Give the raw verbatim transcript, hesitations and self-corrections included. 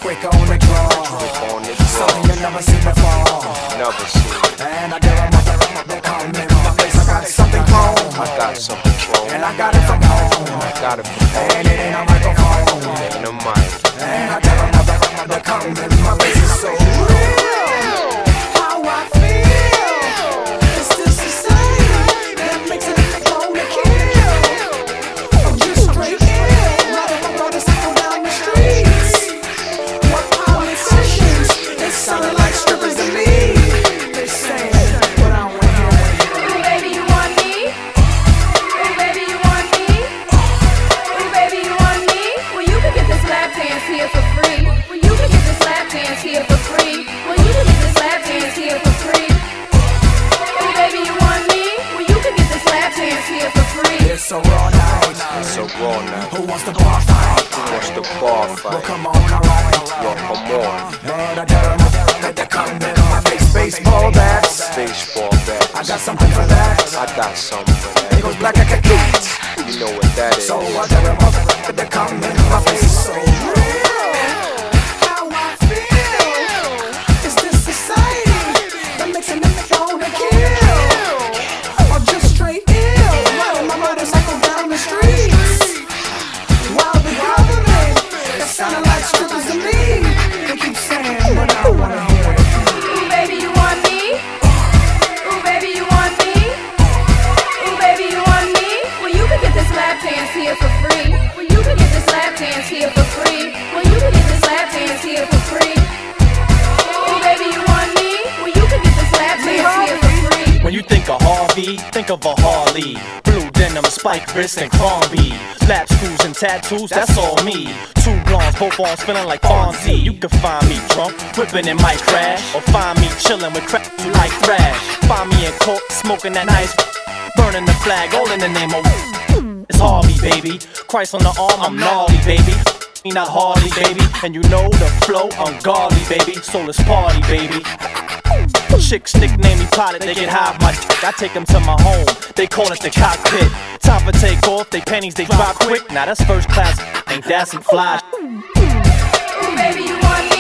quick on the draw, something you never seen before. Never seen it. And I dare a mother, they come in my face. I got something chrome, I got something chrome, and I got it from home. I got it from home, And it ain't a microphone, it ain't a mic. and I dare a mother, they come in my face. It's so real, how I feel. It's this society that makes it wanna kill. I'm just straight ill, riding my motorcycle down the streets. What politicians, they sounding like strippers to me. They saying, but I don't wanna hear it. Ooh, baby, you want me? Ooh, baby, you want me? Ooh, baby, you want me? Well, you can get this lap dance here for free. Well, you can get this lap dance here for free. Well, you can get this lap dance here for free. Ooh, baby, you want me? Well, you can get this lap dance here for free. It's a raw night. It's a raw night. Who wants the bar fight? Who wants the bar Well, fight? come on, alright. Yo, come on. And I dare them that they come in my face. Baseball bats, Baseball bat. I got something for that. I got something for It that. goes black like a cat. You know what that is. So I dare them that they come in my face. So real, how I feel. It's this society that makes a nigga wanna kill. Or just straight ill, riding my motorcycle down the streets. While the government, they sounding like strippers to me. They keep saying, but I don't wanna hear it. Ooh, baby, you want me? Ooh, baby, you want me? Ooh, baby, you want me? Well, you can get this lap dance here for free. Well, you can get this lap dance here for free. Well, you can get this lap dance here for free. Ooh, baby, you want me? Well, you can get this lap dance here for free. When you think of Harvey, think of a Harley. Blue denim, spike wrists, and Crombie. Lap screws and tattoos, that's all me. Two blondes, both arms feeling like Fonzie. You can find me drunk, whipping in my crash. Or find me chilling with crap you like thrash. Find me in court, smoking that nice, burning the flag, all in the name of it's Harvey, baby. Christ on the arm, I'm gnarly, baby. Me not Harley, baby. And you know the flow, ungodly, baby. So let's party, baby. Chicks nickname me pilot, they get high off my dick. I take them to my home, they call it the cockpit. Time for takeoff, they pennies, they drop quick. Now that's first class, ain't that some fly? Ooh, baby, you want me?